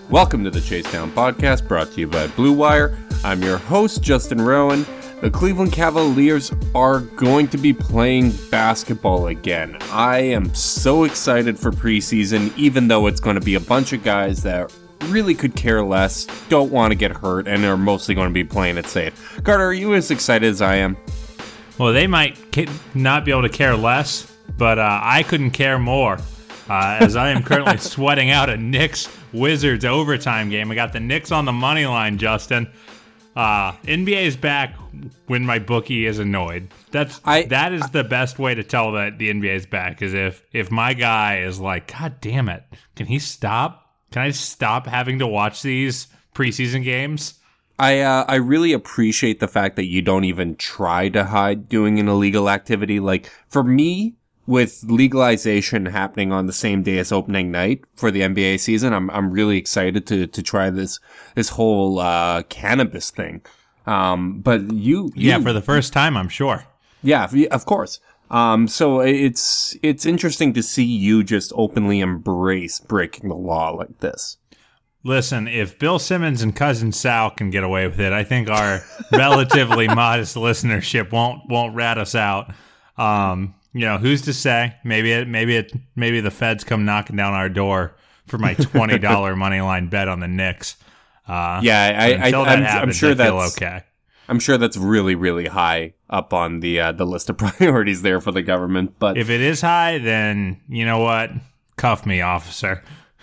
Welcome to the Chase Down Podcast, brought to you by Blue Wire. I'm your host, Justin Rowan. The Cleveland Cavaliers are going to be playing basketball again. I am so excited for preseason, even though it's going to be a bunch of guys that really could care less, don't want to get hurt, and are mostly going to be playing it safe. Carter, are you as excited as I am? Well, they might not be able to care less, but I couldn't care more, as I am currently sweating out a Knicks-Wizards overtime game. I got the Knicks on the money line, Justin. NBA is back when my bookie is annoyed. That is the best way to tell that the NBA is back, is if my guy is like, God damn it, can he stop? Can I stop having to watch these preseason games? I really appreciate the fact that you don't even try to hide doing an illegal activity. Like, for me, with legalization happening on the same day as opening night for the NBA season, I'm really excited to try this whole cannabis thing. But you for the first time, I'm sure. Yeah, of course. So it's interesting to see you just openly embrace breaking the law like this. Listen, if Bill Simmons and Cousin Sal can get away with it, I think our relatively modest listenership won't rat us out. Who's to say? Maybe the feds come knocking down our door for my $20 money line bet on the Knicks. I'm sure I feel okay. I'm sure that's really, really high up on the list of priorities there for the government. But if it is high, then you know what? Cuff me, officer.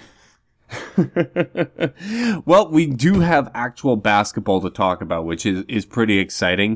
Well, we do have actual basketball to talk about, which is pretty exciting.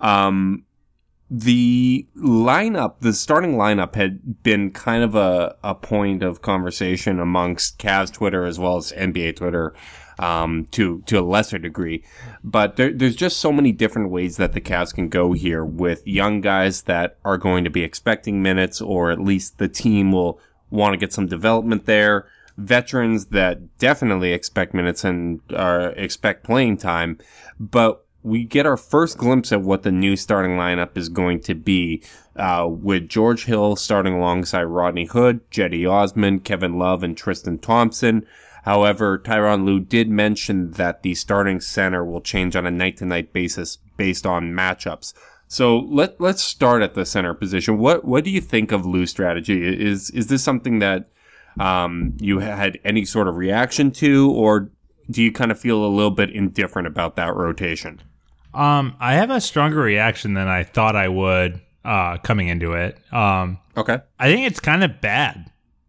The starting lineup had been kind of a point of conversation amongst Cavs Twitter as well as NBA Twitter, to a lesser degree. But there's just so many different ways that the Cavs can go here with young guys that are going to be expecting minutes, or at least the team will want to get some development there. Veterans that definitely expect minutes and expect playing time. But we get our first glimpse at what the new starting lineup is going to be, with George Hill starting alongside Rodney Hood, Cedi Osman, Kevin Love, and Tristan Thompson. However, Tyronn Lue did mention that the starting center will change on a night-to-night basis based on matchups. So let's start at the center position. What do you think of Lue's strategy? Is this something that you had any sort of reaction to, or do you kind of feel a little bit indifferent about that rotation? I have a stronger reaction than I thought I would coming into it. Okay. I think it's kind of bad.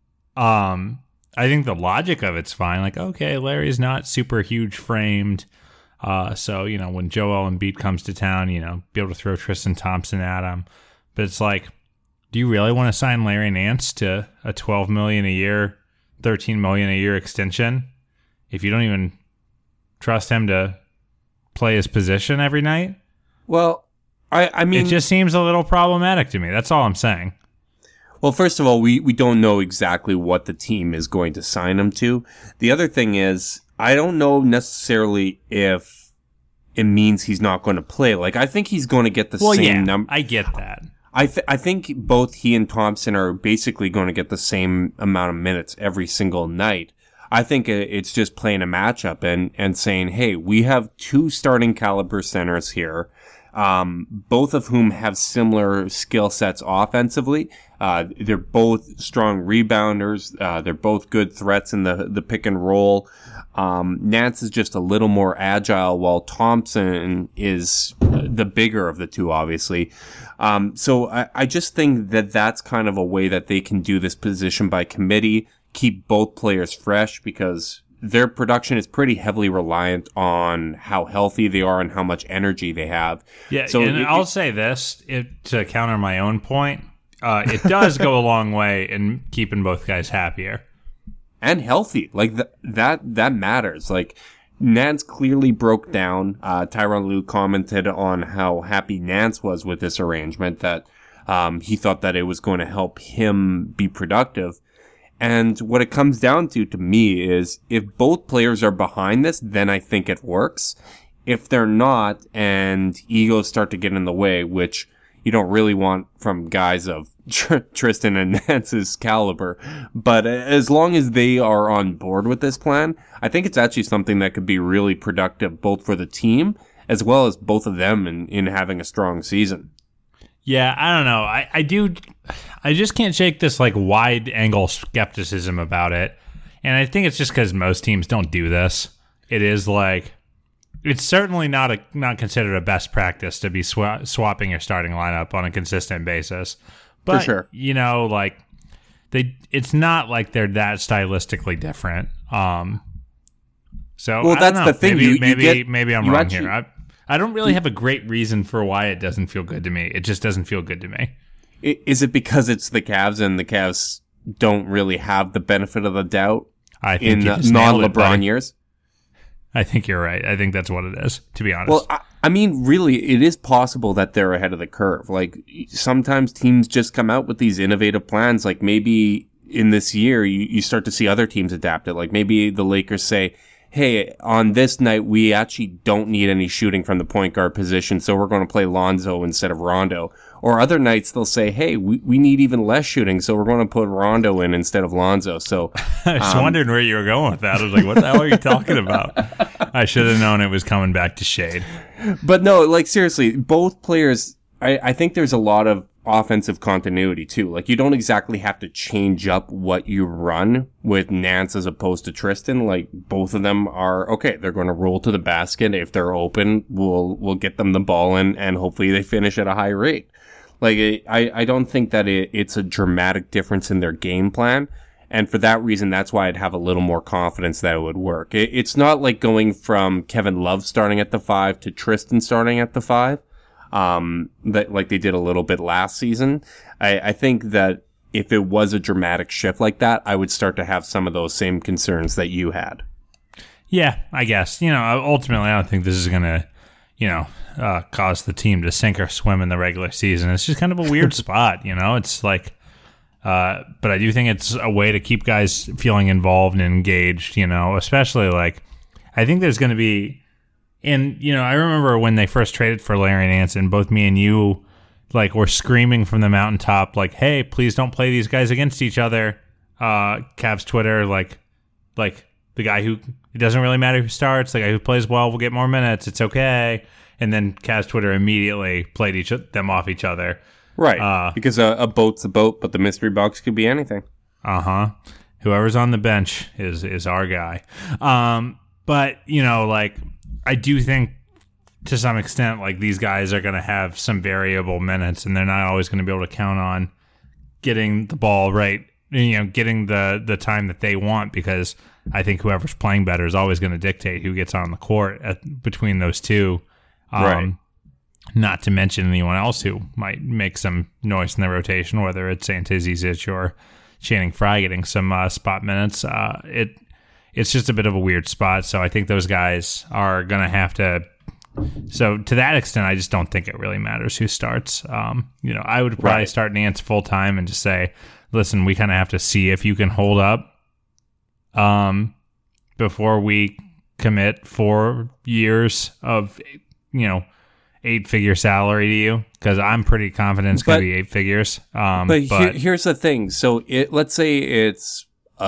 I think the logic of it's fine. Like, okay, Larry's not super huge framed. So, when Joel Embiid comes to town, be able to throw Tristan Thompson at him. But it's like, do you really want to sign Larry Nance to a $12 million a year, $13 million a year extension if you don't even trust him to play his position every night? Well, I mean, it just seems a little problematic to me. That's all I'm saying. Well, first of all, we don't know exactly what the team is going to sign him to. The other thing is, I don't know necessarily if it means he's not going to play. Like, I think he's going to get the same number. I get that. I think both he and Thompson are basically going to get the same amount of minutes every single night. I think it's just playing a matchup and saying, hey, we have two starting caliber centers here, both of whom have similar skill sets offensively. They're both strong rebounders. They're both good threats in the pick and roll. Nance is just a little more agile, while Thompson is the bigger of the two, obviously. So I just think that that's kind of a way that they can do this position by committee, keep both players fresh, because their production is pretty heavily reliant on how healthy they are and how much energy they have. Yeah, so I'll say this to counter my own point. It does go a long way in keeping both guys happier and healthy. Like that matters. Like, Nance clearly broke down. Tyronn Lue commented on how happy Nance was with this arrangement, that he thought that it was going to help him be productive. And what it comes down to me is, if both players are behind this, then I think it works. If they're not, and egos start to get in the way, which you don't really want from guys of Tristan and Nance's caliber. But as long as they are on board with this plan, I think it's actually something that could be really productive both for the team as well as both of them in having a strong season. Yeah, I don't know. I just can't shake this like wide angle skepticism about it. And I think it's just because most teams don't do this. It is like, it's certainly not considered a best practice to be swapping your starting lineup on a consistent basis. But, for sure. You know, like it's not like they're that stylistically different. So well, that's the thing. Maybe I'm wrong here. I don't really have a great reason for why it doesn't feel good to me. It just doesn't feel good to me. Is it because it's the Cavs and the Cavs don't really have the benefit of the doubt in non-LeBron years? I think you're right. I think that's what it is, to be honest. Well, I mean, really, it is possible that they're ahead of the curve. Like, sometimes teams just come out with these innovative plans. Like, maybe in this year, you start to see other teams adapt it. Like, maybe the Lakers say, hey, on this night, we actually don't need any shooting from the point guard position, so we're going to play Lonzo instead of Rondo. Or other nights, they'll say, hey, we need even less shooting, so we're going to put Rondo in instead of Lonzo. So I was wondering where you were going with that. I was like, what the hell are you talking about? I should have known it was coming back to shade. But no, like, seriously, both players, I think there's a lot of offensive continuity too. Like, you don't exactly have to change up what you run with Nance as opposed to Tristan. Like, both of them are okay. They're going to roll to the basket. If they're open, we'll get them the ball in, and hopefully they finish at a high rate. Like, I don't think that it's a dramatic difference in their game plan. And for that reason, that's why I'd have a little more confidence that it would work. It's not like going from Kevin Love starting at the 5 to Tristan starting at the 5. That like they did a little bit last season. I think that if it was a dramatic shift like that, I would start to have some of those same concerns that you had. Yeah, I guess. You know, ultimately, I don't think this is going to, cause the team to sink or swim in the regular season. It's just kind of a weird spot, It's like, but I do think it's a way to keep guys feeling involved and engaged, especially like, I think there's going to be, and, I remember when they first traded for Larry Nance, and both me and you, like, were screaming from the mountaintop, like, hey, please don't play these guys against each other. Cavs Twitter, like the guy who, it doesn't really matter who starts, the guy who plays well will get more minutes. It's okay. And then Cavs Twitter immediately played them off each other. Right. Because a boat's a boat, but the mystery box could be anything. Uh-huh. Whoever's on the bench is our guy. But, like, I do think to some extent, like, these guys are going to have some variable minutes, and they're not always going to be able to count on getting the ball right, getting the time that they want, because I think whoever's playing better is always going to dictate who gets on the court between those two. Right. Not to mention anyone else who might make some noise in the rotation, whether it's Ante Zizic or Channing Frye getting some spot minutes. It's just a bit of a weird spot, so I think those guys are going to have to. So to that extent, I just don't think it really matters who starts. I would probably start Nance full time and just say, listen, we kind of have to see if you can hold up before we commit 4 years of, 8-figure salary to you, because I'm pretty confident it's going to be 8 figures. But here's the thing. So let's say it's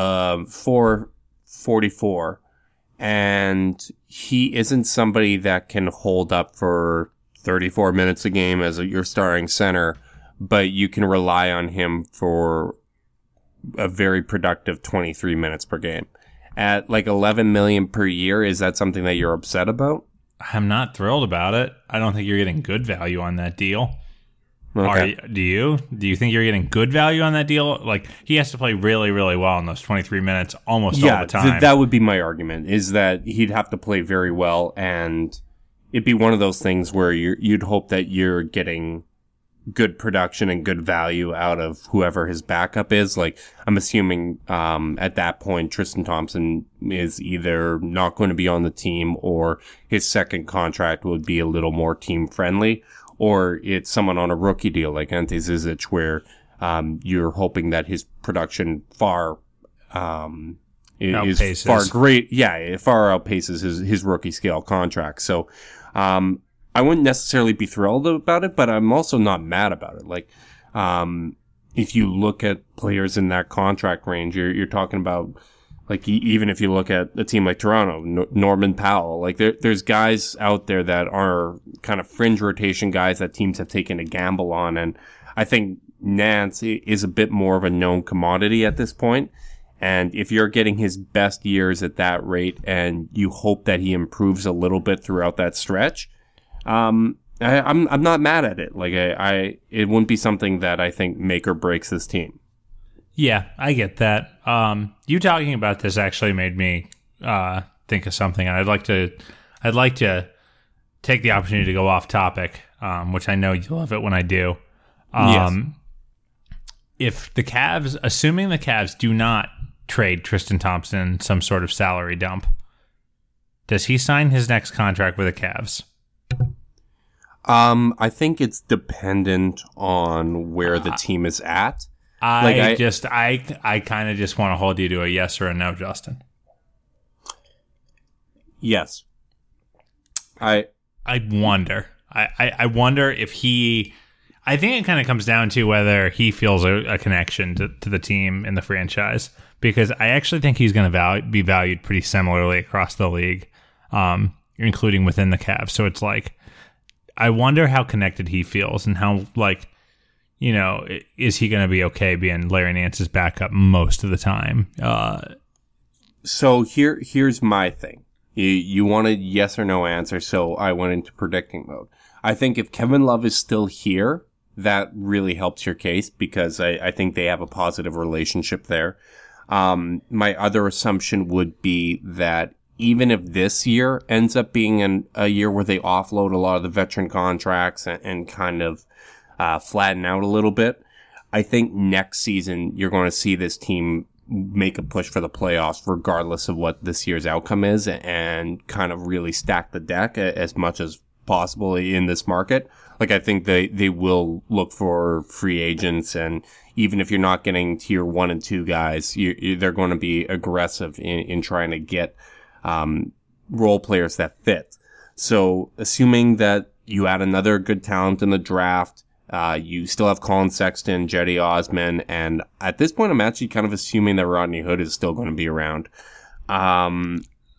444, and he isn't somebody that can hold up for 34 minutes a game as your starting center, but you can rely on him for a very productive 23 minutes per game. At like $11 million per year, is that something that you're upset about? I'm not thrilled about it. I don't think you're getting good value on that deal. Okay. Do you? Do you think you're getting good value on that deal? Like, he has to play really, really well in those 23 minutes almost all the time. That would be my argument, is that he'd have to play very well, and it'd be one of those things where you'd hope that you're getting good production and good value out of whoever his backup is. Like, I'm assuming at that point, Tristan Thompson is either not going to be on the team, or his second contract would be a little more team friendly, or it's someone on a rookie deal like Ante Zizic, where you're hoping that his production far is far great. Yeah, it far outpaces his rookie scale contract. So I wouldn't necessarily be thrilled about it, but I'm also not mad about it. Like, if you look at players in that contract range, you're talking about, like, even if you look at a team like Toronto, Norman Powell, like there's guys out there that are kind of fringe rotation guys that teams have taken a gamble on. And I think Nance is a bit more of a known commodity at this point. And if you're getting his best years at that rate and you hope that he improves a little bit throughout that stretch, I'm not mad at it. Like it wouldn't be something that I think make or breaks this team. Yeah, I get that. You talking about this actually made me think of something. I'd like to take the opportunity to go off topic, which I know you love it when I do. Yes. If the Cavs, assuming the Cavs do not trade Tristan Thompson some sort of salary dump, does he sign his next contract with the Cavs? I think it's dependent on where the team is at. I kind of just want to hold you to a yes or a no, Justin. Yes. I wonder. I wonder if he... I think it kind of comes down to whether he feels a connection to the team and the franchise, because I actually think he's going to be valued pretty similarly across the league, including within the Cavs. So it's like, I wonder how connected he feels and how, like, you know, is he going to be okay being Larry Nance's backup most of the time? So here's my thing. You wanted yes or no answer, so I went into predicting mode. I think if Kevin Love is still here, that really helps your case, because I think they have a positive relationship there. My other assumption would be that even if this year ends up being a year where they offload a lot of the veteran contracts and kind of flatten out a little bit, I think next season you're going to see this team make a push for the playoffs regardless of what this year's outcome is, and kind of really stack the deck as much as possible in this market. Like, I think they will look for free agents, and even if you're not getting tier 1 and 2 guys, they're going to be aggressive in trying to get role players that fit. So assuming that you add another good talent in the draft, you still have Colin Sexton, Jetty Osman, and at this point I'm actually kind of assuming that Rodney Hood is still going to be around. I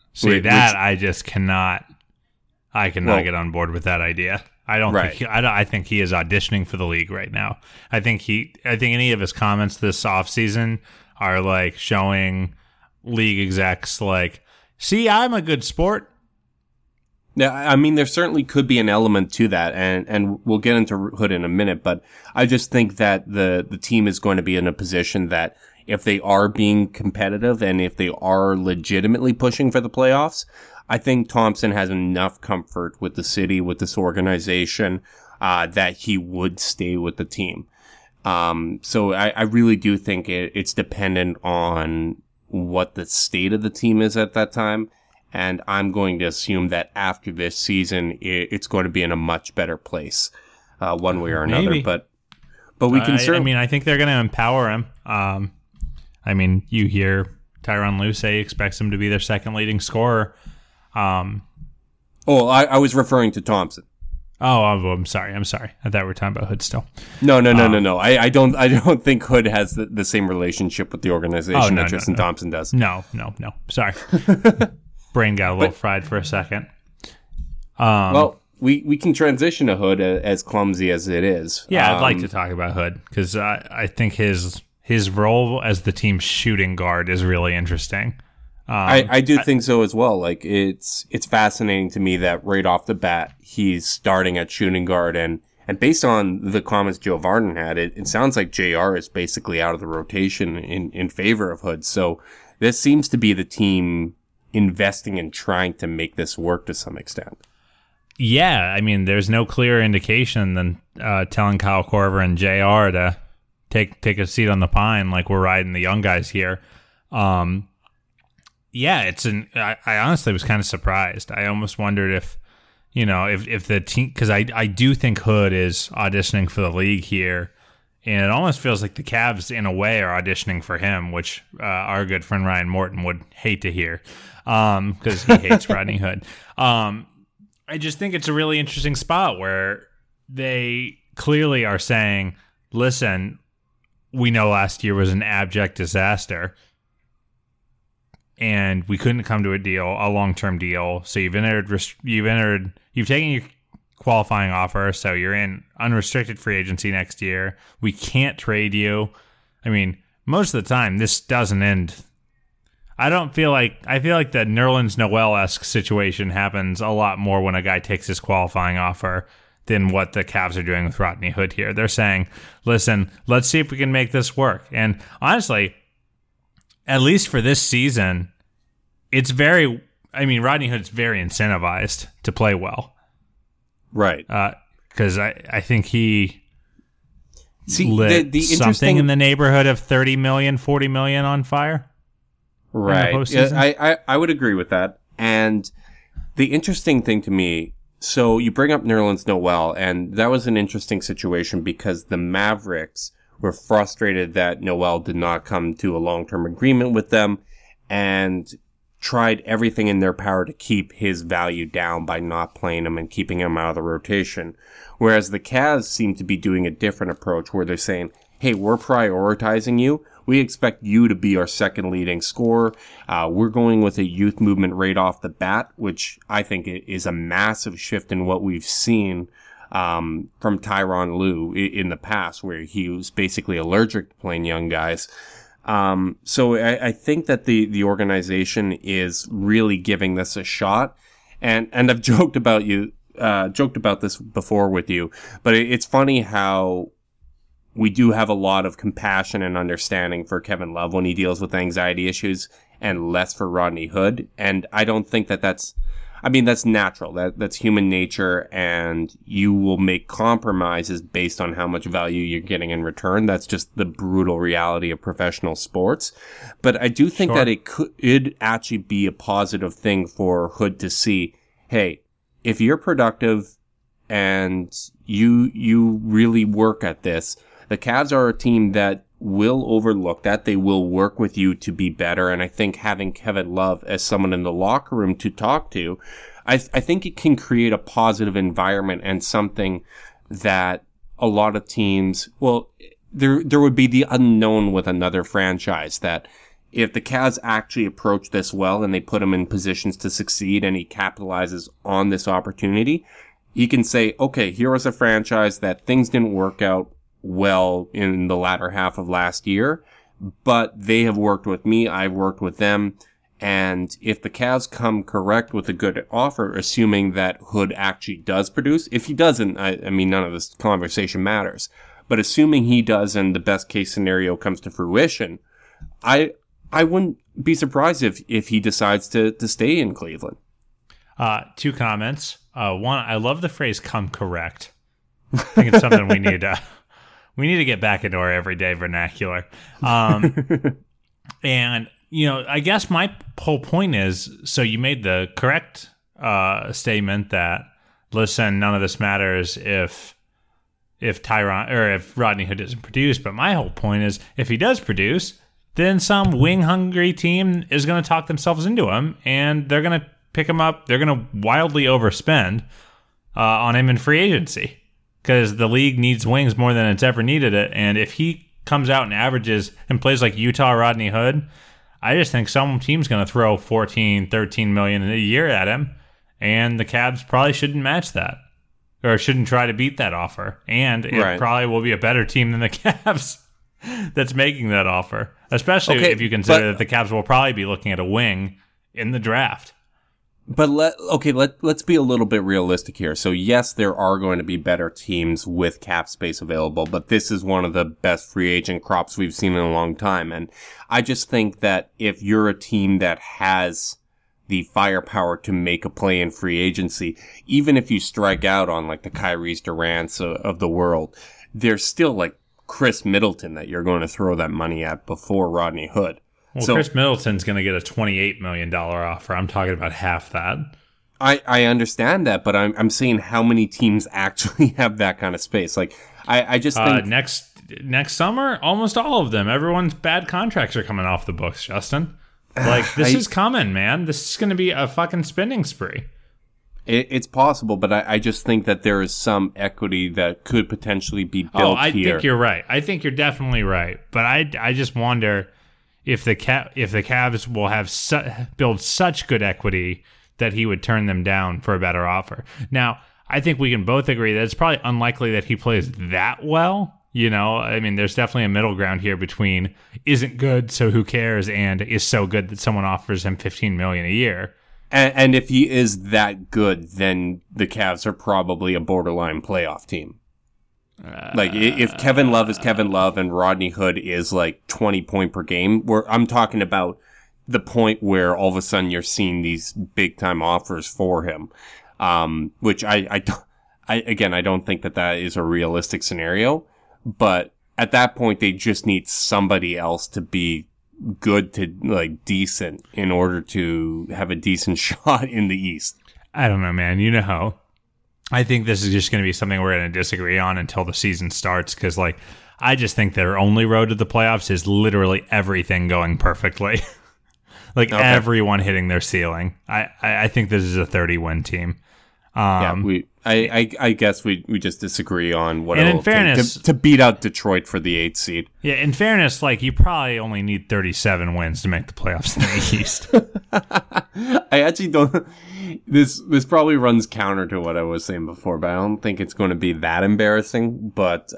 cannot get on board with that idea. I think he is auditioning for the league right now. I think any of his comments this offseason are like showing league execs like, see, I'm a good sport. Yeah, I mean, there certainly could be an element to that, and we'll get into Hood in a minute, but I just think that the team is going to be in a position that if they are being competitive and if they are legitimately pushing for the playoffs, I think Thompson has enough comfort with the city, with this organization, that he would stay with the team. So I really do think it's dependent on what the state of the team is at that time. And I'm going to assume that after this season, it's going to be in a much better place, one way or another. Maybe. But we can certainly... I think they're going to empower him. You hear Tyronn Lue say he expects him to be their second leading scorer. I was referring to Thompson. Oh, I'm sorry. I thought we were talking about Hood still. No. I don't think Hood has the same relationship with the organization that Tristan Thompson does. No. Sorry. Brain got a little fried for a second. Well, we can transition to Hood as clumsy as it is. Yeah, I'd like to talk about Hood because I think his role as the team's shooting guard is really interesting. I do think so as well. Like, it's fascinating to me that right off the bat he's starting at shooting guard, and based on the comments Joe Vardon had, it sounds like JR is basically out of the rotation in favor of Hood. So this seems to be the team investing in trying to make this work to some extent. Yeah, I mean, there's no clearer indication than telling Kyle Korver and JR to take a seat on the pine, like we're riding the young guys here. I honestly was kind of surprised. I almost wondered if the team, because I do think Hood is auditioning for the league here, and it almost feels like the Cavs in a way are auditioning for him, which our good friend Ryan Morton would hate to hear because he hates Rodney Hood. I just think it's a really interesting spot where they clearly are saying, listen, we know last year was an abject disaster and we couldn't come to a long-term deal. So you've taken your qualifying offer. So you're in unrestricted free agency next year. We can't trade you. I mean, most of the time this doesn't end. I feel like the Nerlens Noel-esque situation happens a lot more when a guy takes his qualifying offer than what the Cavs are doing with Rodney Hood here. They're saying, listen, let's see if we can make this work. And honestly, at least for this season, Rodney Hood's very incentivized to play well. Right. Because I think he lit something in the neighborhood of 30 million, 40 million on fire. Right. Yeah, I would agree with that. And the interesting thing to me, so you bring up Nerlens Noel, and that was an interesting situation because the Mavericks were frustrated that Noel did not come to a long-term agreement with them and tried everything in their power to keep his value down by not playing him and keeping him out of the rotation. Whereas the Cavs seem to be doing a different approach where they're saying, hey, we're prioritizing you. We expect you to be our second leading scorer. We're going with a youth movement right off the bat, which I think is a massive shift in what we've seen from Tyronn Lue in the past, where he was basically allergic to playing young guys. So I think that the organization is really giving this a shot. And I've joked about this before with you, but it's funny how we do have a lot of compassion and understanding for Kevin Love when he deals with anxiety issues and less for Rodney Hood. And I don't think that's natural. That's human nature, and you will make compromises based on how much value you're getting in return. That's just the brutal reality of professional sports. But I do think that it could actually be a positive thing for Hood to see, hey, if you're productive and you really work at this, the Cavs are a team that will overlook that. They will work with you to be better. And I think having Kevin Love as someone in the locker room to talk to, I think it can create a positive environment and something that a lot of teams, well, there would be the unknown with another franchise that if the Cavs actually approach this well and they put him in positions to succeed and he capitalizes on this opportunity, he can say, okay, here was a franchise that things didn't work out well in the latter half of last year, but they have worked with me, I've worked with them, and if the Cavs come correct with a good offer, assuming that Hood actually does produce, if he doesn't, I mean, none of this conversation matters, but assuming he does and the best case scenario comes to fruition, I wouldn't be surprised if he decides to stay in Cleveland. Two comments. One, I love the phrase "come correct." I think it's something we need to get back into our everyday vernacular. And, I guess my whole point is, so you made the correct statement that, listen, none of this matters if Tyronn or if Rodney Hood doesn't produce. But my whole point is, if he does produce, then some wing-hungry team is going to talk themselves into him, and they're going to pick him up. They're going to wildly overspend on him in free agency, because the league needs wings more than it's ever needed it. And if he comes out and averages and plays like Utah Rodney Hood, I just think some team's going to throw 14, 13 million a year at him, and the Cavs probably shouldn't match that or shouldn't try to beat that offer. And it probably will be a better team than the Cavs that's making that offer, especially if you consider that the Cavs will probably be looking at a wing in the draft. But let's be a little bit realistic here. So yes, there are going to be better teams with cap space available, but this is one of the best free agent crops we've seen in a long time. And I just think that if you're a team that has the firepower to make a play in free agency, even if you strike out on like the Kyrie Durant's of the world, there's still like Chris Middleton that you're going to throw that money at before Rodney Hood. Well, so, Chris Middleton's going to get a $28 million offer. I'm talking about half that. I understand that, but I'm saying how many teams actually have that kind of space. Like, I just think... Next summer, almost all of them. Everyone's bad contracts are coming off the books, Justin. Like, this is coming, man. This is going to be a fucking spending spree. It's possible, but I just think that there is some equity that could potentially be built I here. think you're right. I think you're definitely right. But I just wonder if the Cavs will have build such good equity that he would turn them down for a better offer. Now, I think we can both agree that it's probably unlikely that he plays that well. You know, I mean, there's definitely a middle ground here between isn't good, so who cares, and is so good that someone offers him $15 million a year. And if he is that good, then the Cavs are probably a borderline playoff team. Like, if Kevin Love is Kevin Love and Rodney Hood is like 20 point per game, I'm talking about the point where all of a sudden you're seeing these big time offers for him. Which I don't think that is a realistic scenario. But at that point, they just need somebody else to be good to like decent in order to have a decent shot in the East. I don't know, man. You know how I think this is just going to be something we're going to disagree on until the season starts. Because like, I just think their only road to the playoffs is literally everything going perfectly. Like everyone hitting their ceiling. I think this is a 30-win team. I guess we just disagree on what and it'll in fairness, take to beat out Detroit for the 8th seed. Yeah, in fairness, like you probably only need 37 wins to make the playoffs in the East. I actually don't. This probably runs counter to what I was saying before, but I don't think it's going to be that embarrassing. But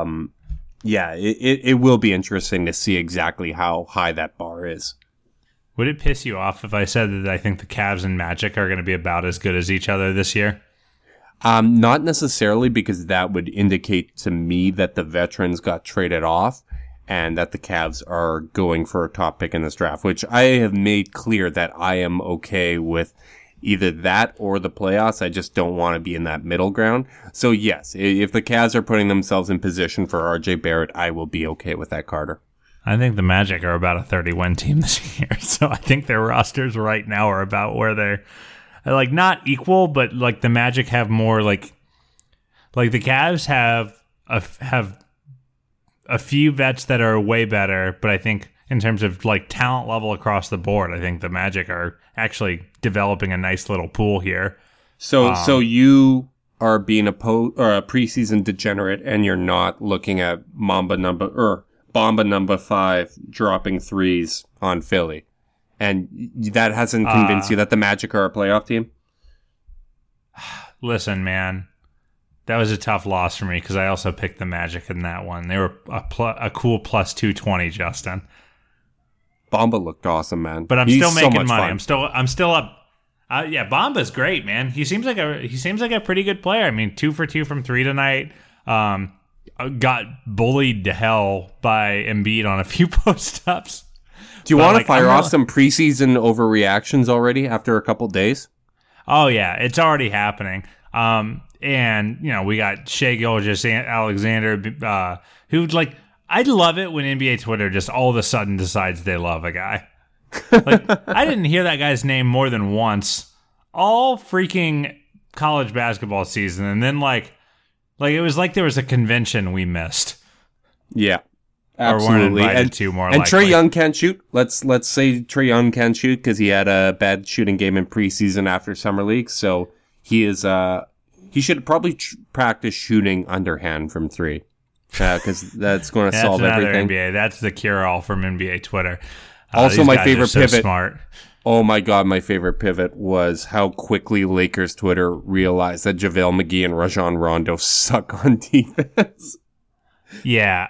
it will be interesting to see exactly how high that bar is. Would it piss you off if I said that I think the Cavs and Magic are going to be about as good as each other this year? Not necessarily, because that would indicate to me that the veterans got traded off and that the Cavs are going for a top pick in this draft, which I have made clear that I am okay with either that or the playoffs. I just don't want to be in that middle ground. So yes, if the Cavs are putting themselves in position for RJ Barrett, I will be okay with that, Carter. I think the Magic are about a 30-win team this year, so I think their rosters right now are about where they're like not equal, but like the Magic have more like the Cavs have a few vets that are way better, but I think in terms of like talent level across the board, I think the Magic are actually developing a nice little pool here. So you are being a preseason degenerate, and you're not looking at Bomba number 5 dropping threes on Philly. And that hasn't convinced you that the Magic are a playoff team? Listen, man, that was a tough loss for me because I also picked the Magic in that one. They were a cool plus 220, Justin. Bomba looked awesome, man. But I'm still making money. Fun. I'm still up. Bomba's great, man. He seems like a pretty good player. I mean, 2 for 2 from 3 tonight. Got bullied to hell by Embiid on a few post-ups. Do you want to fire off some preseason overreactions already after a couple days? Oh, yeah. It's already happening. And, you know, we got Shai Gilgeous-Alexander, who, like, I love it when NBA Twitter just all of a sudden decides they love a guy. Like, I didn't hear that guy's name more than once all freaking college basketball season. And then, like it was like there was a convention we missed. Yeah. Absolutely. Or weren't invited to, more and likely. Trae Young can't shoot. Let's say Trae Young can't shoot because he had a bad shooting game in preseason after summer league. So he is he should probably practice shooting underhand from 3 because that's going to solve everything. NBA. That's the cure-all from NBA Twitter. Also, my favorite pivot. Smart. Oh my God, my favorite pivot was how quickly Lakers Twitter realized that JaVale McGee and Rajon Rondo suck on defense. Yeah.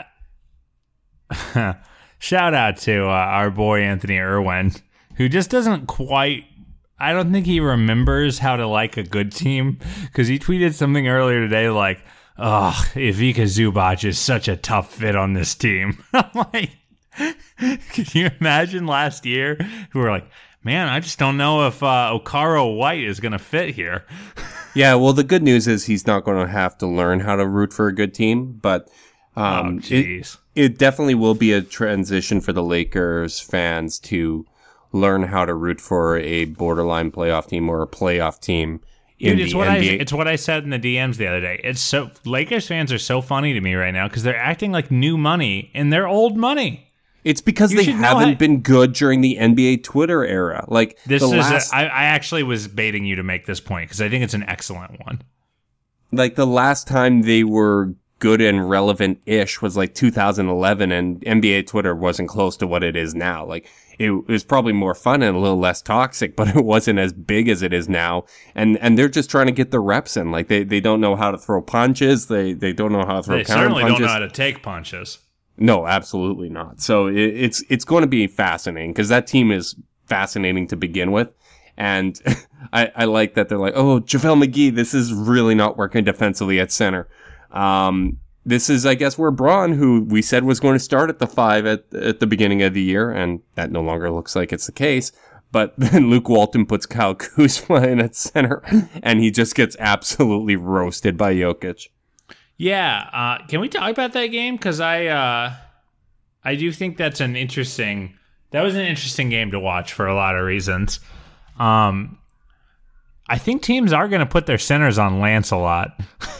Shout out to our boy Anthony Irwin, who just doesn't quite. I don't think he remembers how to like a good team, because he tweeted something earlier today like, "Oh, Ivica Zubac is such a tough fit on this team." I'm like, can you imagine last year who were like, "Man, I just don't know if Okaro White is going to fit here." Yeah, well, the good news is he's not going to have to learn how to root for a good team, but. It definitely will be a transition for the Lakers fans to learn how to root for a borderline playoff team or a playoff team in the NBA. It's what I said in the DMs the other day. It's Lakers fans are so funny to me right now because they're acting like new money and they're old money. It's because they haven't been good during the NBA Twitter era. Like I actually was baiting you to make this point because I think it's an excellent one. Like the last time they were good and relevant-ish was like 2011, and NBA Twitter wasn't close to what it is now. Like it was probably more fun and a little less toxic, but it wasn't as big as it is now. And they're just trying to get the reps in. Like they don't know how to throw punches. They don't know how to throw counter punches. They certainly don't know how to take punches. No, absolutely not. So it's going to be fascinating because that team is fascinating to begin with. And I like that they're like, oh, JaVale McGee, this is really not working defensively at center. This is, I guess, where Braun, who we said was going to start at the 5 at the beginning of the year, and that no longer looks like it's the case. But then Luke Walton puts Kyle Kuzma in at center, and he just gets absolutely roasted by Jokic. Yeah, can we talk about that game? Because I do think that was an interesting game to watch for a lot of reasons. I think teams are going to put their centers on Lance a lot.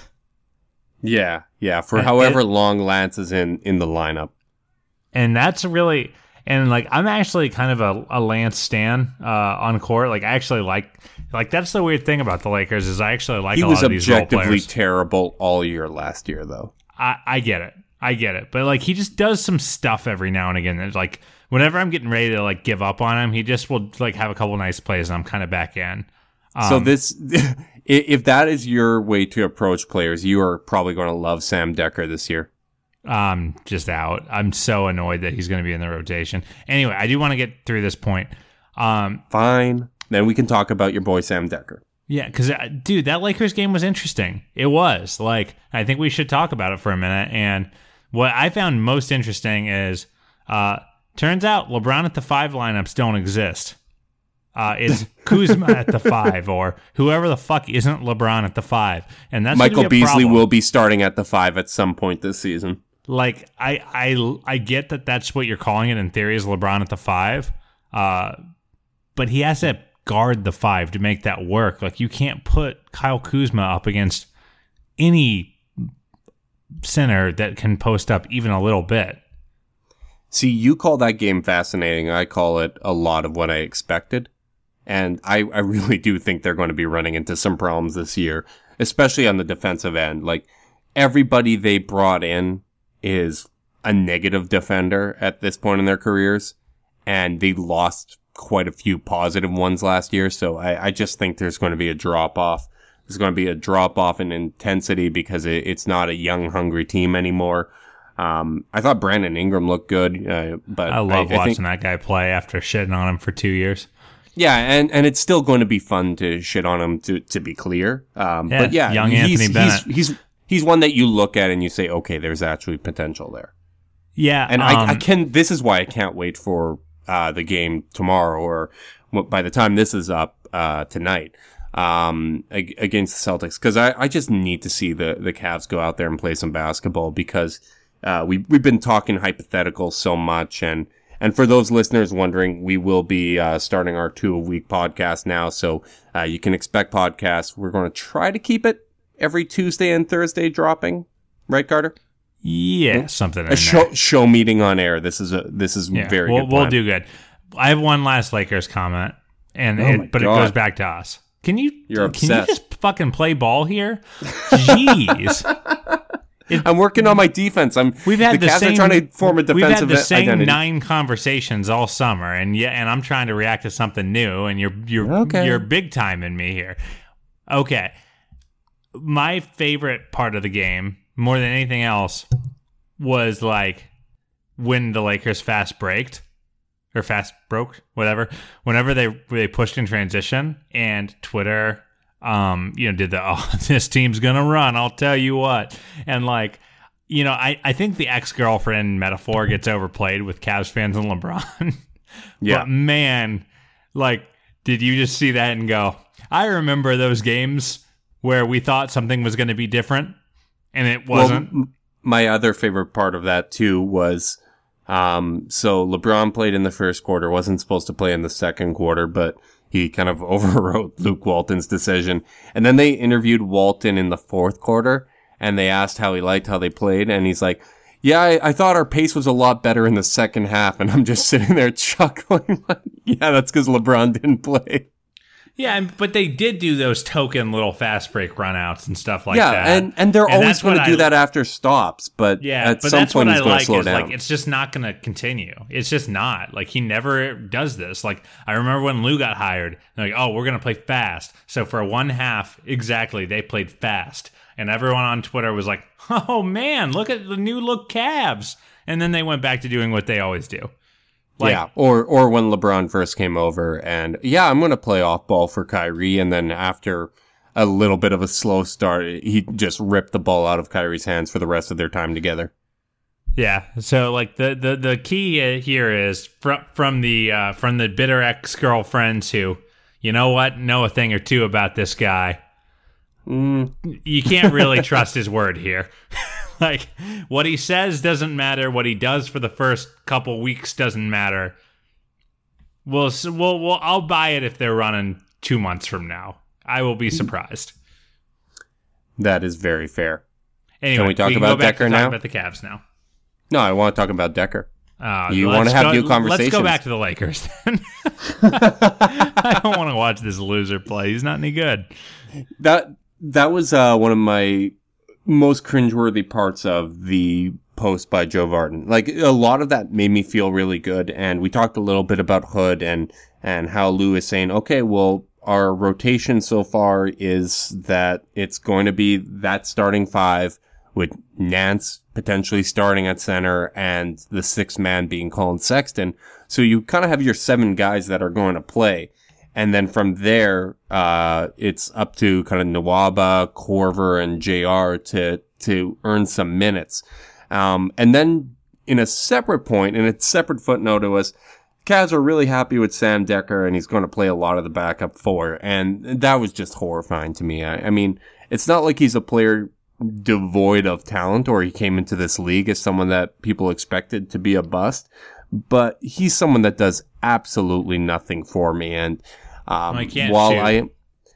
Yeah, for however long Lance is in the lineup. And that's really, and like, I'm actually kind of a Lance stan on court. Like, I actually like that's the weird thing about the Lakers is I actually like a lot of these role players. He was objectively terrible all year last year, though. I get it. But like, he just does some stuff every now and again. It's like, whenever I'm getting ready to like give up on him, he just will like have a couple nice plays and I'm kind of back in. So if that is your way to approach players, you are probably going to love Sam Dekker this year. Just out. I'm so annoyed that he's going to be in the rotation. Anyway, I do want to get through this point. Fine. Then we can talk about your boy Sam Dekker. Yeah, because, dude, that Lakers game was interesting. It was. Like, I think we should talk about it for a minute. And what I found most interesting is, turns out LeBron at the 5 lineups don't exist. It's Kuzma at the 5 or whoever the fuck isn't LeBron at the 5. And that's Michael Beasley will be starting at the 5 at some point this season. Like, I get that that's what you're calling it in theory is LeBron at the 5. But he has to guard the 5 to make that work. Like, you can't put Kyle Kuzma up against any center that can post up even a little bit. See, you call that game fascinating. I call it a lot of what I expected. And I really do think they're going to be running into some problems this year, especially on the defensive end. Like, everybody they brought in is a negative defender at this point in their careers, and they lost quite a few positive ones last year. So I just think there's going to be a drop-off. There's going to be a drop-off in intensity because it's not a young, hungry team anymore. I thought Brandon Ingram looked good, but I love watching that guy play after shitting on him for 2 years. Yeah, and it's still going to be fun to shit on him, to be clear. But yeah, young Anthony Bennett. He's one that you look at and you say, okay, there's actually potential there. Yeah, and I can. This is why I can't wait for the game tomorrow, or by the time this is up tonight, against the Celtics, because I just need to see the Cavs go out there and play some basketball because we've been talking hypotheticals so much. And for those listeners wondering, we will be starting our 2-a-week podcast now. So you can expect podcasts. We're going to try to keep it every Tuesday and Thursday dropping. Right, Carter? Yeah, something. A show meeting on air. This is very good. We'll do good. I have one last Lakers comment, it goes back to us. Can you just fucking play ball here? Jeez. I'm working on my defense. The Cavs are trying to form a defensive identity. We've had the same 9 conversations all summer, and I'm trying to react to something new, and you're big timing me here. Okay, my favorite part of the game, more than anything else, was like when the Lakers fast broke, whatever. Whenever they pushed in transition, and Twitter. Did this team's gonna run, I'll tell you what. And like, I think the ex-girlfriend metaphor gets overplayed with Cavs fans and LeBron. Yeah. But man, like, did you just see that and go, I remember those games where we thought something was going to be different and it wasn't. Well, my other favorite part of that too was, so LeBron played in the first quarter, wasn't supposed to play in the second quarter, but he kind of overrode Luke Walton's decision. And then they interviewed Walton in the fourth quarter, and they asked how he liked how they played. And he's like, Yeah, I thought our pace was a lot better in the second half, and I'm just sitting there chuckling. Like, yeah, that's because LeBron didn't play. Yeah, but they did do those token little fast break runouts and stuff like that. Yeah, and they're always going to do that after stops, but at some point he's going to slow down. Like, it's just not going to continue. It's just not. Like, he never does this. Like, I remember when Lou got hired, they're like, oh, we're going to play fast. So for one half, exactly, they played fast. And everyone on Twitter was like, oh, man, look at the new look Cavs. And then they went back to doing what they always do. Like, yeah, or when LeBron first came over, and yeah, I'm going to play off ball for Kyrie, and then after a little bit of a slow start, he just ripped the ball out of Kyrie's hands for the rest of their time together. Yeah, so like the key here is from the bitter ex-girlfriends who, you know what, know a thing or two about this guy. You can't really trust his word here. Like, what he says doesn't matter. What he does for the first couple weeks doesn't matter. I'll buy it if they're running 2 months from now. I will be surprised. That is very fair. Anyway, can we talk about Decker now? About the Cavs now. No, I want to talk about Decker. You want to have new conversations? Let's go back to the Lakers then. I don't want to watch this loser play. He's not any good. That was one of my most cringeworthy parts of the post by Joe Vardon. Like, a lot of that made me feel really good, and we talked a little bit about Hood and how Lou is saying, okay, well, our rotation so far is that it's going to be that starting five with Nance potentially starting at center and the sixth man being Colin Sexton. So you kind of have your 7 guys that are going to play. And then from there, it's up to kind of Nwaba, Korver, and JR to earn some minutes. And then in a separate point, in a separate footnote, it was Cavs are really happy with Sam Decker, and he's going to play a lot of the backup 4. And that was just horrifying to me. I mean, it's not like he's a player devoid of talent, or he came into this league as someone that people expected to be a bust. But he's someone that does absolutely nothing for me. And while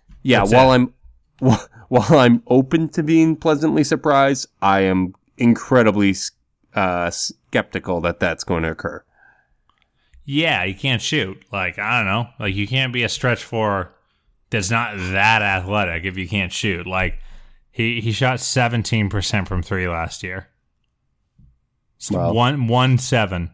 I'm open to being pleasantly surprised, I am incredibly skeptical that that's going to occur. Yeah, you can't shoot. Like, I don't know. Like, you can't be a stretch 4 that's not that athletic if you can't shoot. Like, he shot 17% from 3 last year. Well, 0.17.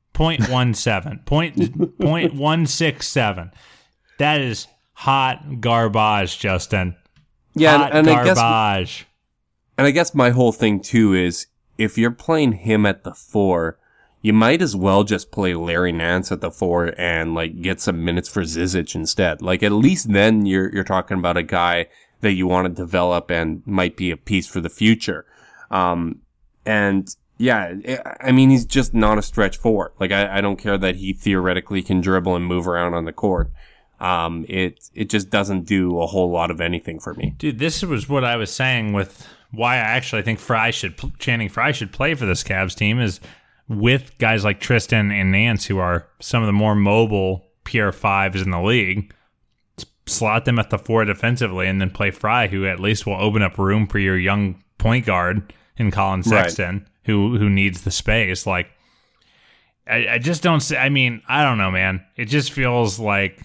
0.167. That is hot garbage, Justin. Yeah, hot and garbage. I guess my whole thing too is if you're playing him at the 4, you might as well just play Larry Nance at the 4 and like get some minutes for Zizic instead. Like, at least then you're talking about a guy that you want to develop and might be a piece for the future. And yeah, I mean, he's just not a stretch 4. Like, I don't care that he theoretically can dribble and move around on the court. It just doesn't do a whole lot of anything for me. Dude, this was what I was saying with why I actually think Channing Frye should play for this Cavs team is with guys like Tristan and Nance, who are some of the more mobile pure 5s in the league. Slot them at the 4 defensively and then play Frye, who at least will open up room for your young point guard in Colin Sexton. Right. Who needs the space. Like, I just don't see, I mean, I don't know, man. It just feels like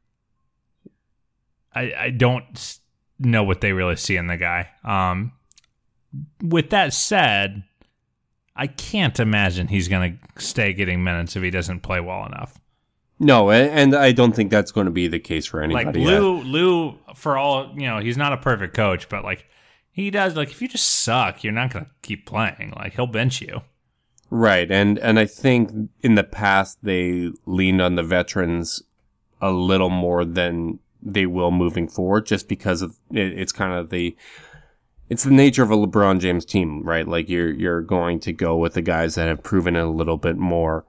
I don't know what they really see in the guy. With that said, I can't imagine he's going to stay getting minutes if he doesn't play well enough. No, and I don't think that's going to be the case for anybody. Like, Lou, for all, he's not a perfect coach, but like, he does, like, if you just suck, you're not going to keep playing. Like, he'll bench you. Right, and I think in the past they leaned on the veterans a little more than they will moving forward, just because of it's kind of it's the nature of a LeBron James team, right? Like, you're going to go with the guys that have proven it a little bit more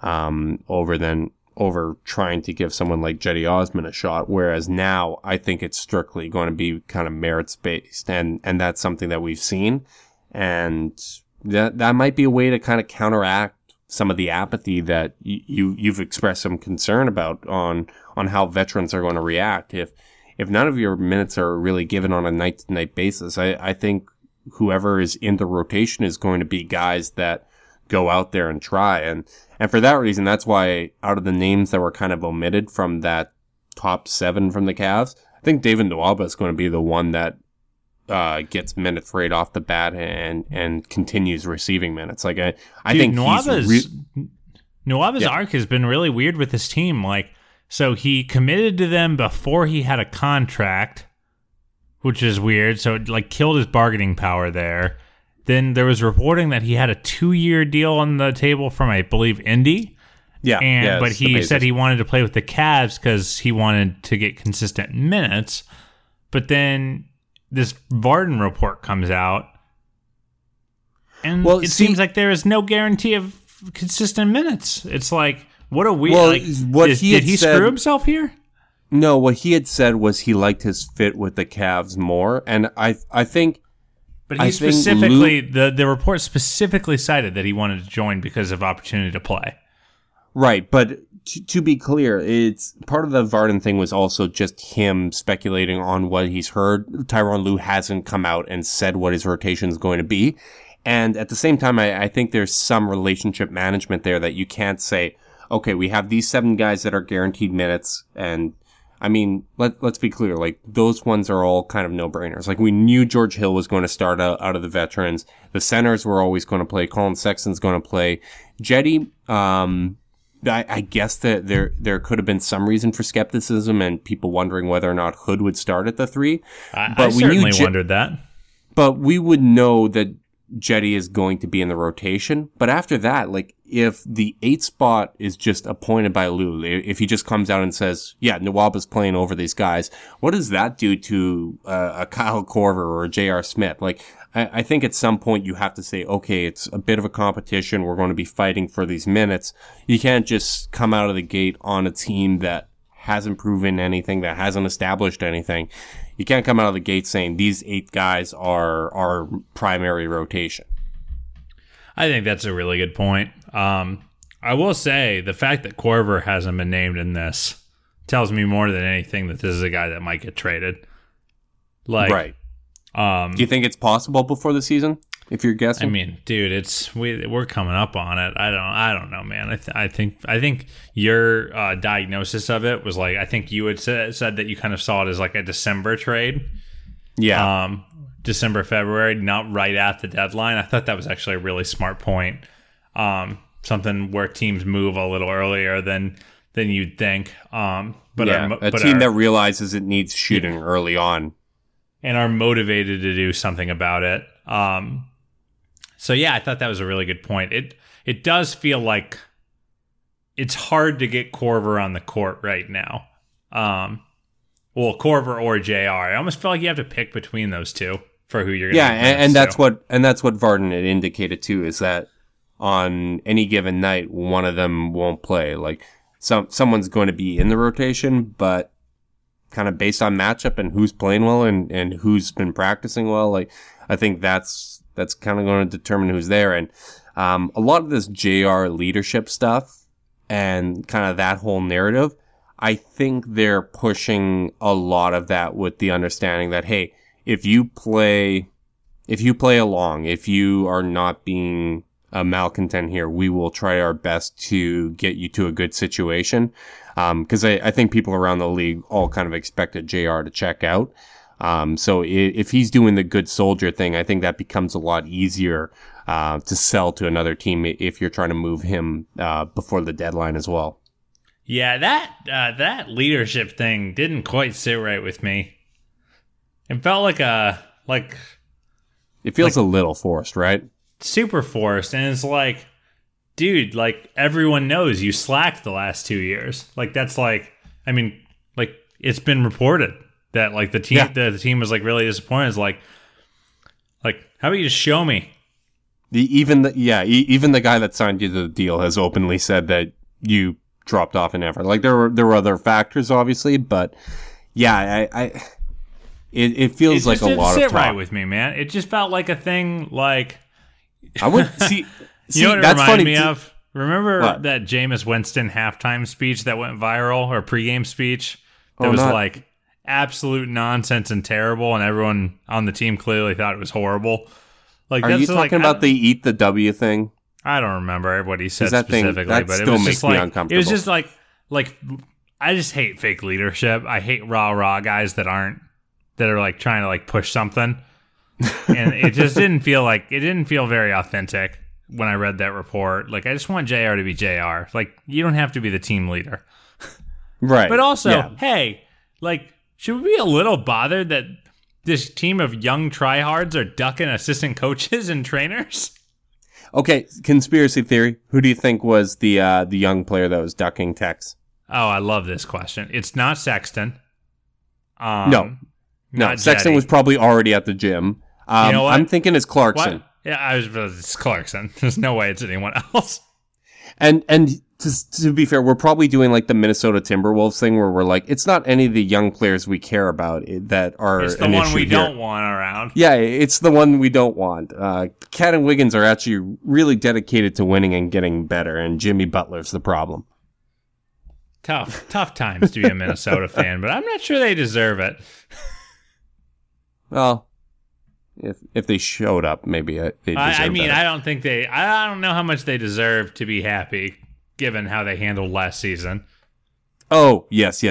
over trying to give someone like Jetty Osman a shot. Whereas now I think it's strictly going to be kind of merits based, and that's something that we've seen, and that might be a way to kind of counteract some of the apathy that you've expressed some concern about on how veterans are going to react if none of your minutes are really given on a night to night basis. I think whoever is in the rotation is going to be guys that go out there and try. And for that reason, that's why out of the names that were kind of omitted from that top 7 from the Cavs, I think David Nwaba is going to be the one that gets minutes right off the bat and continues receiving minutes. Like I think Nwaba's arc has been really weird with this team. Like, so he committed to them before he had a contract, which is weird. So it like killed his bargaining power there. Then there was reporting that he had a 2-year deal on the table from, I believe, Indy. Yeah, but he said he wanted to play with the Cavs because he wanted to get consistent minutes. But then this Varden report comes out, and seems like there is no guarantee of consistent minutes. It's like, what a weird. Did he screw himself here? No, what he had said was he liked his fit with the Cavs more, and I think. But he specifically, the report specifically cited that he wanted to join because of opportunity to play. Right, but to be clear, it's part of the Varden thing was also just him speculating on what he's heard. Tyronn Lue hasn't come out and said what his rotation is going to be. And at the same time, I think there's some relationship management there that you can't say, okay, we have these 7 guys that are guaranteed minutes, and I mean, let's be clear, like, those ones are all kind of no-brainers. Like, we knew George Hill was going to start out of the veterans. The centers were always going to play. Colin Sexton's going to play. Jetty, I guess that there could have been some reason for skepticism and people wondering whether or not Hood would start at the 3. I certainly wondered that. But we would know that Jetty is going to be in the rotation. But after that, like, if the 8 spot is just appointed by Lue, if he just comes out and says, yeah, Nwaba's playing over these guys, what does that do to a Kyle Korver or a J.R. Smith? Like, I think at some point you have to say, okay, it's a bit of a competition. We're going to be fighting for these minutes. You can't just come out of the gate on a team that hasn't proven anything, that hasn't established anything. You can't come out of the gate saying these 8 guys are our primary rotation. I think that's a really good point. I will say the fact that Korver hasn't been named in this tells me more than anything that this is a guy that might get traded. Like, right. Do you think it's possible before the season? If you're guessing, I mean, dude, we're coming up on it. I don't know, man. I think your diagnosis of it was like, I think you had said that you kind of saw it as like a December trade. Yeah. December, February, not right at the deadline. I thought that was actually a really smart point. Something where teams move a little earlier than you'd think. But a team that realizes it needs shooting early on and are motivated to do something about it. So yeah, I thought that was a really good point. It does feel like it's hard to get Korver on the court right now. Well, Korver or JR. I almost feel like you have to pick between those two for who you're going to. Yeah, and that's what Varden had indicated too, is that on any given night, one of them won't play. Like someone's going to be in the rotation, but kind of based on matchup and who's playing well and who's been practicing well. Like, I think that's kind of going to determine who's there. And a lot of this JR leadership stuff and kind of that whole narrative, I think they're pushing a lot of that with the understanding that, hey, if you play along, if you are not being a malcontent here, we will try our best to get you to a good situation. Because I think people around the league all kind of expected JR to check out. So if he's doing the good soldier thing, I think that becomes a lot easier to sell to another team if you're trying to move him before the deadline as well. Yeah, that leadership thing didn't quite sit right with me. It felt like it feels a little forced, right? Super forced, and it's like, dude, like, everyone knows you slacked the last 2 years. Like, that's like, I mean, like, it's been reported that like the team was like really disappointed. It's like how about you just show me? Even the guy that signed you to the deal has openly said that you dropped off in effort. Like, there were other factors, obviously, but yeah, it feels like a lot of talk. Sit right with me, man. It just felt like a thing. Like, I would see. You know what it reminded me of? Remember that Jameis Winston halftime speech that went viral, or pregame speech that was like absolute nonsense and terrible, and everyone on the team clearly thought it was horrible. Like, are you talking about the eat the W thing? I don't remember what he said that specifically, that but it still was makes just me like uncomfortable. it was just like I just hate fake leadership. I hate rah guys that are like trying to like push something, and it just didn't feel very authentic when I read that report. Like I just want JR to be JR. Like you don't have to be the team leader, right? But also, hey, like should we be a little bothered that this team of young tryhards are ducking assistant coaches and trainers? Okay, conspiracy theory. Who do you think was the young player that was ducking Tex? Oh, I love this question. It's not Sexton. No, not Sexton Jetty. was probably already at the gym. You know what? I'm thinking it's Clarkson. What? Yeah, it's Clarkson. There's no way it's anyone else. And to be fair, we're probably doing like the Minnesota Timberwolves thing where we're like, it's not any of the young players we care about that are It's the an one issue we here. don't want around. Yeah, it's the one we don't want. Cat and Wiggins are actually really dedicated to winning and getting better, and Jimmy Butler's the problem. Tough times to be a Minnesota fan, but I'm not sure they deserve it. Well, if they showed up, maybe they deserve I mean, better. I don't know how much they deserve to be happy, given how they handled last season. Oh, yes.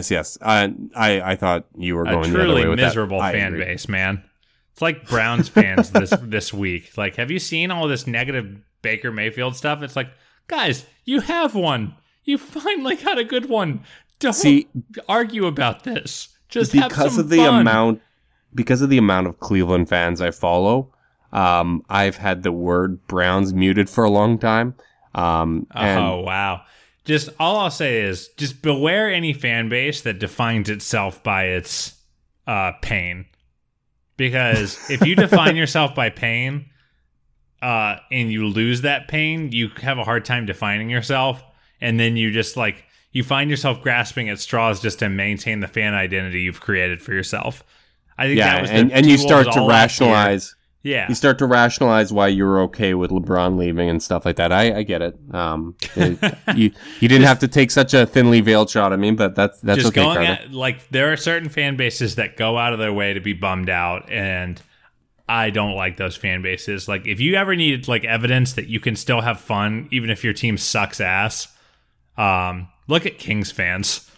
I thought you were going A the other way truly with miserable that. fan base, man. It's like Browns fans this week. Like, have you seen all this negative Baker Mayfield stuff? It's like, guys, you have one. You finally got a good one. Don't argue about this. Just have some fun. Because of the amount of Cleveland fans I follow, I've had the word Browns muted for a long time. Oh, wow. Just all I'll say is just beware any fan base that defines itself by its pain. Because if you define yourself by pain and you lose that pain, you have a hard time defining yourself. And then you just like, you find yourself grasping at straws just to maintain the fan identity you've created for yourself. I think that was and you start to rationalize. Yeah. You start to rationalize why you were okay with LeBron leaving and stuff like that. I get it. You didn't have to take such a thinly veiled shot at me, but that's just okay, going Carter. at, like, there are certain fan bases that go out of their way to be bummed out, and I don't like those fan bases. Like, if you ever need like evidence that you can still have fun even if your team sucks ass, look at Kings fans.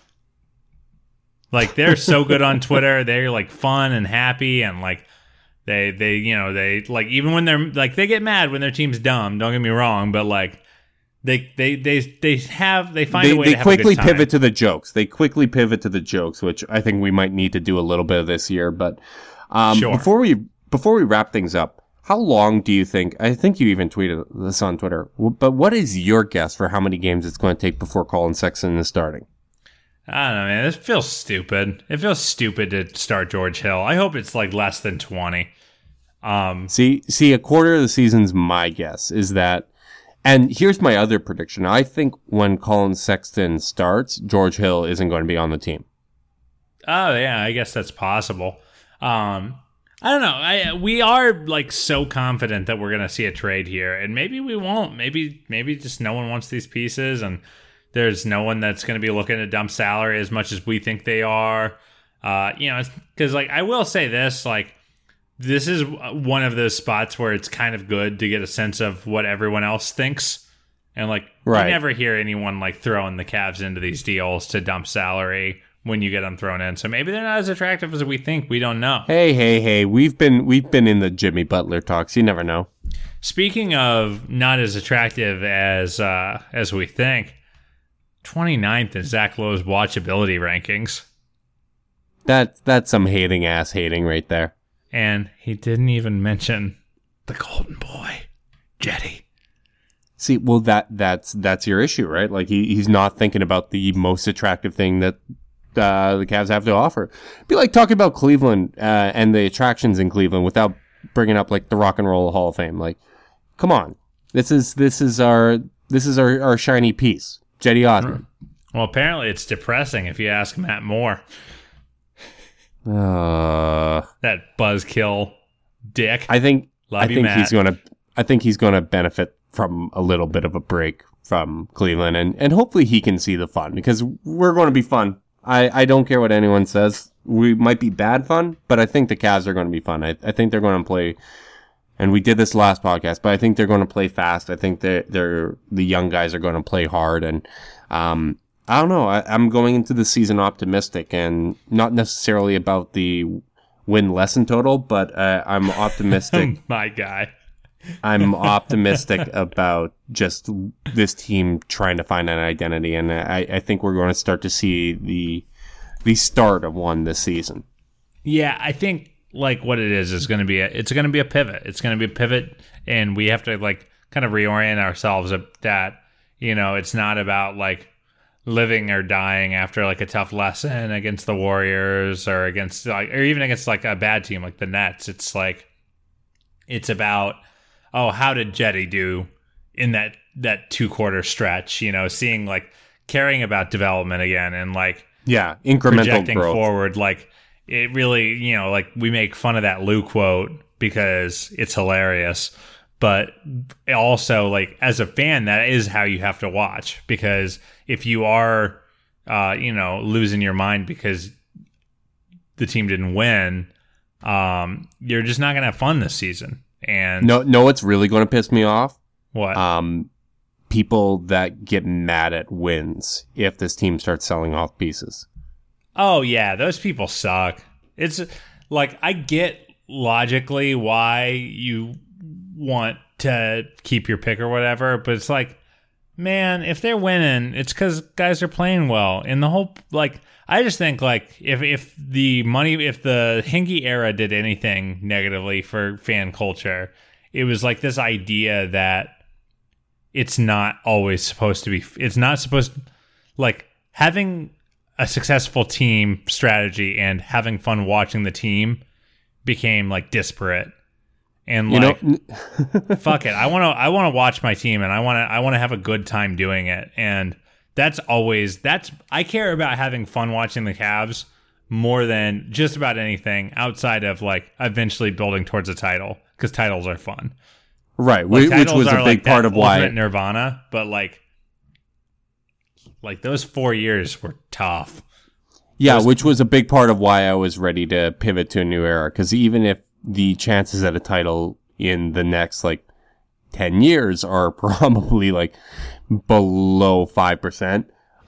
Like, they're so good on Twitter. They're like fun and happy, and like they like, even when they're like, they get mad when their team's dumb. Don't get me wrong, but like they find a way to have a quickly good time. pivot to the jokes. They quickly pivot to the jokes, which I think we might need to do a little bit of this year. But Sure. before we wrap things up, how long do you think? I think you even tweeted this on Twitter. But what is your guess for how many games it's going to take before Colin Sexton is starting? I don't know, man. It feels stupid. It feels stupid to start George Hill. I hope it's like less than 20. See, a quarter of the season's my guess is that. And here's my other prediction. I think when Colin Sexton starts, George Hill isn't going to be on the team. Oh, yeah, I guess that's possible. I don't know. We are like so confident that we're going to see a trade here, and maybe we won't. Maybe just no one wants these pieces, and there's no one that's going to be looking to dump salary as much as we think they are. Because like, I will say this, like, this is one of those spots where it's kind of good to get a sense of what everyone else thinks. And like, right. You never hear anyone like throwing the Cavs into these deals to dump salary when you get them thrown in. So maybe they're not as attractive as we think. We don't know. Hey, we've been in the Jimmy Butler talks. You never know. Speaking of not as attractive as we think, 29th in Zach Lowe's watchability rankings. That's some hating right there. And he didn't even mention the golden boy, Jetty. See, well, that's your issue, right? Like he's not thinking about the most attractive thing that the Cavs have to offer. It'd be like talking about Cleveland and the attractions in Cleveland without bringing up like the Rock and Roll Hall of Fame. Like, come on, this is our shiny piece, Jetty Osman. Well, apparently it's depressing if you ask Matt Moore. That buzzkill dick. I think Matt. I think he's gonna benefit from a little bit of a break from Cleveland, and hopefully he can see the fun, because we're going to be fun. I don't care what anyone says. We might be bad fun, but I think the Cavs are going to be fun. I think they're going to play and we did this last podcast, but I think they're going to play fast. I think the young guys are going to play hard, and I don't know. I'm going into the season optimistic, and not necessarily about the win-lesson total, but I'm optimistic. My guy. I'm optimistic about just this team trying to find an identity, and I think we're going to start to see the start of one this season. Yeah, I think like what it is going to be it's going to be a pivot. It's going to be a pivot, and we have to like kind of reorient ourselves that, you know, it's not about like living or dying after like a tough lesson against the Warriors or against like, or even against like a bad team like the Nets. It's like, it's about, oh, how did Jetty do in that 2-quarter stretch, you know, seeing like caring about development again, and like, yeah, incremental projecting growth forward. Like, it really, you know, like we make fun of that Lou quote because it's hilarious, but also like as a fan, that is how you have to watch, because if you are, you know, losing your mind because the team didn't win, you're just not going to have fun this season. And no, it's really going to piss me off. What? People that get mad at wins if this team starts selling off pieces. Oh, yeah, those people suck. It's like, I get logically why you want to keep your pick or whatever, but it's like, man, if they're winning, it's because guys are playing well. And the whole, like, I just think, like, if the Hinkie era did anything negatively for fan culture, it was like this idea that it's not always supposed to be, it's not supposed to, like, having a successful team strategy and having fun watching the team became like disparate. And like, fuck it, I want to watch my team, and I want to have a good time doing it. And I care about having fun watching the Cavs more than just about anything outside of like eventually building towards a title, because titles are fun. Right, like, which was a big part of why Nirvana, but like those 4 years were tough. Yeah, which was a big part of why I was ready to pivot to a new era, because even if the chances at a title in the next like 10 years are probably like below 5%,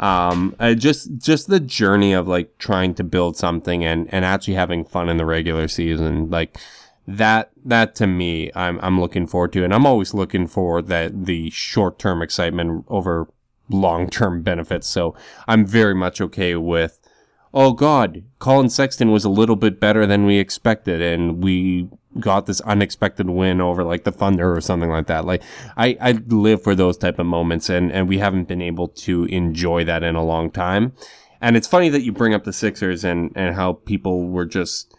just the journey of like trying to build something and actually having fun in the regular season, like that to me, I'm looking forward to, and I'm always looking for the short-term excitement over long-term benefits. So I'm very much okay with, oh God, Colin Sexton was a little bit better than we expected, and we got this unexpected win over like the Thunder or something like that. Like I live for those type of moments, and we haven't been able to enjoy that in a long time. And it's funny that you bring up the Sixers and how people were just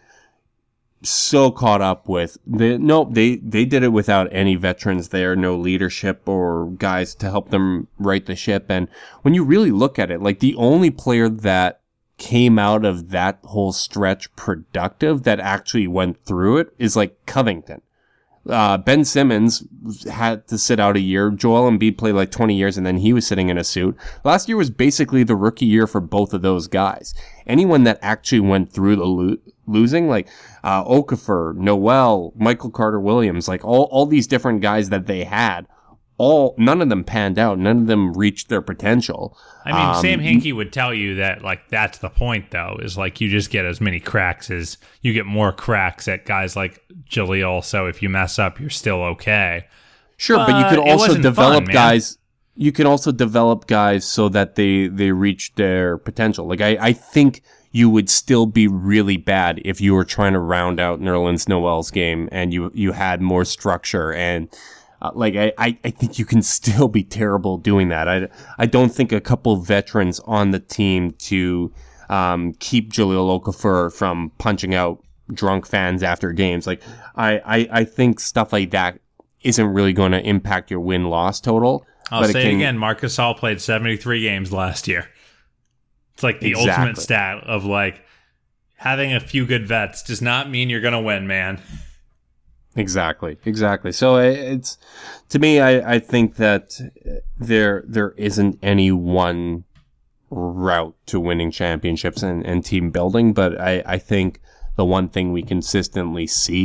so caught up with they did it without any veterans there, no leadership or guys to help them right the ship. And when you really look at it, like the only player that came out of that whole stretch productive that actually went through it is like Covington. Ben Simmons had to sit out a year. Joel Embiid played like 20 years and then he was sitting in a suit. Last year was basically the rookie year for both of those guys. Anyone that actually went through the losing, like Okafor, Noel, Michael Carter Williams, like all these different guys that they had, none of them panned out. None of them reached their potential. I mean, Sam Hinkie would tell you that, like, that's the point, though, is like you just get as many cracks as you get more cracks at guys like Jaleel. So if you mess up, you're still okay. Sure, but you could also develop guys. You can also develop guys so that they reach their potential. Like I think you would still be really bad if you were trying to round out Nerlens Noel's game and you had more structure and. I think you can still be terrible doing that. I don't think a couple veterans on the team to keep Jahlil Okafor from punching out drunk fans after games. Like I think stuff like that isn't really going to impact your win-loss total. I'll say it again. Marc Gasol played 73 games last year. It's like the ultimate stat of like having a few good vets does not mean you're going to win, man. Exactly. So it's, to me, I think that there isn't any one route to winning championships and team building, but I think the one thing we consistently see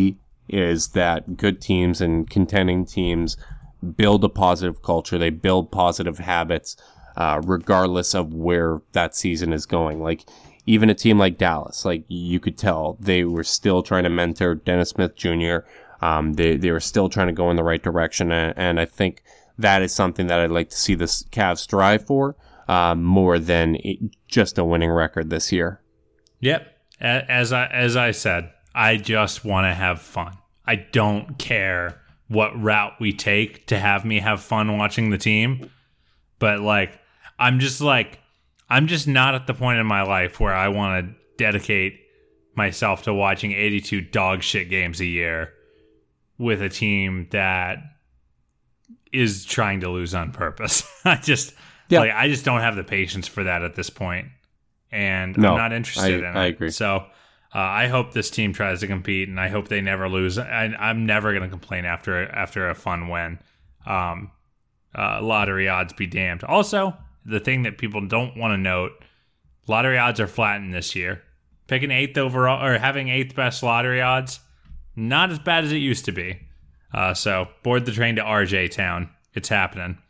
is that good teams and contending teams build a positive culture. They build positive habits, regardless of where that season is going. Like, even a team like Dallas, like, you could tell they were still trying to mentor Dennis Smith Jr. They were still trying to go in the right direction. And I think that is something that I'd like to see the Cavs strive for, more than just a winning record this year. Yep. As I said, I just want to have fun. I don't care what route we take to have me have fun watching the team. But I'm just not at the point in my life where I want to dedicate myself to watching 82 dog shit games a year with a team that is trying to lose on purpose. I just don't have the patience for that at this point. And I'm not interested in it. I agree. So I hope this team tries to compete, and I hope they never lose. I'm never going to complain after a fun win. Lottery odds be damned. Also, the thing that people don't want to note, lottery odds are flattened this year. Picking 8th overall, or having 8th best lottery odds, not as bad as it used to be. So board the train to RJ Town. It's happening.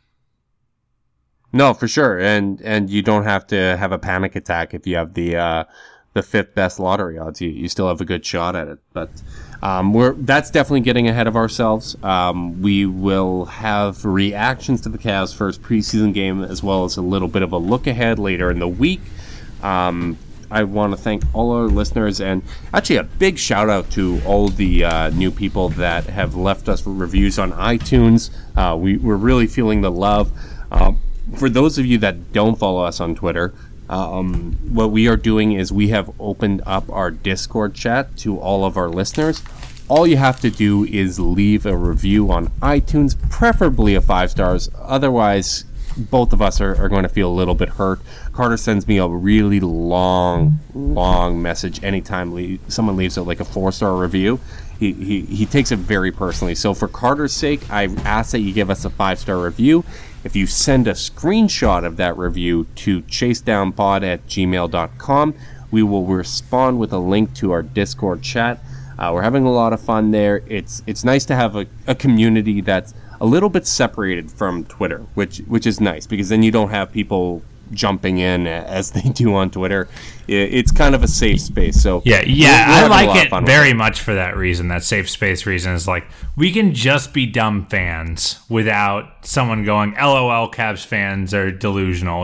No, for sure. And you don't have to have a panic attack if you have the 5th best lottery odds. You still have a good shot at it. But that's definitely getting ahead of ourselves. We will have reactions to the Cavs' first preseason game, as well as a little bit of a look ahead later in the week. I want to thank all our listeners, and actually a big shout out to all the new people that have left us reviews on iTunes. We're really feeling the love. For those of you that don't follow us on Twitter, what we are doing is we have opened up our Discord chat to all of our listeners. All you have to do is leave a review on iTunes, preferably a 5 stars. Otherwise, both of us are going to feel a little bit hurt. Carter sends me a really long message anytime someone leaves a 4-star review. He takes it very personally. So for Carter's sake, I ask that you give us a 5-star review. If you send a screenshot of that review to chasedownpod@gmail.com, we will respond with a link to our Discord chat. We're having a lot of fun there. It's nice to have a community that's a little bit separated from Twitter, which is nice, because then you don't have people jumping in as they do on Twitter. It's kind of a safe space. So yeah, I like it very much for that reason. That safe space reason is we can just be dumb fans without someone going, "LOL, Cavs fans are delusional."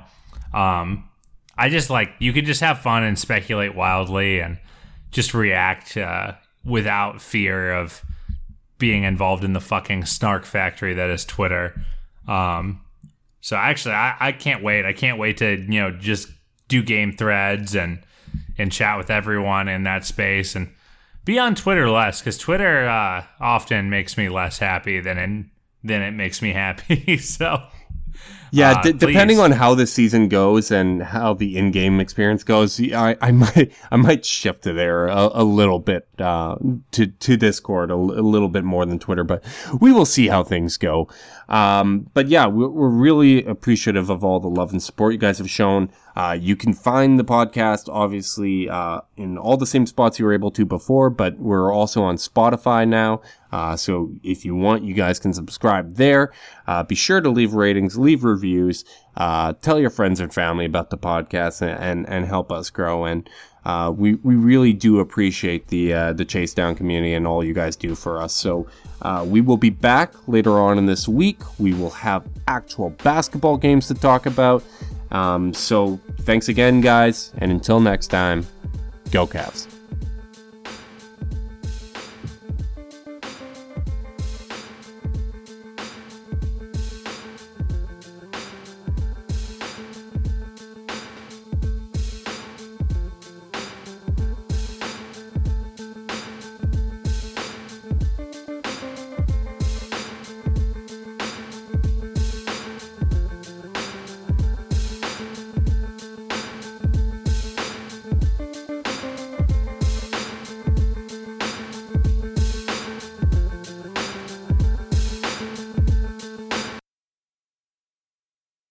I just you could just have fun and speculate wildly and just react without fear of being involved in the fucking snark factory that is Twitter. So actually, I can't wait. I can't wait to just do game threads and chat with everyone in that space and be on Twitter less, because Twitter often makes me less happy than it makes me happy. So. Yeah, depending on how the season goes and how the in-game experience goes, I might shift to there a little bit, to Discord a little bit more than Twitter, but we will see how things go. But yeah, we're really appreciative of all the love and support you guys have shown. You can find the podcast, obviously, in all the same spots you were able to before, but we're also on Spotify now. So if you want, you guys can subscribe there. Be sure to leave ratings, leave reviews, tell your friends and family about the podcast and help us grow. And, we really do appreciate the Chase Down community and all you guys do for us. So, we will be back later on in this week. We will have actual basketball games to talk about. So thanks again, guys. And until next time, go Cavs.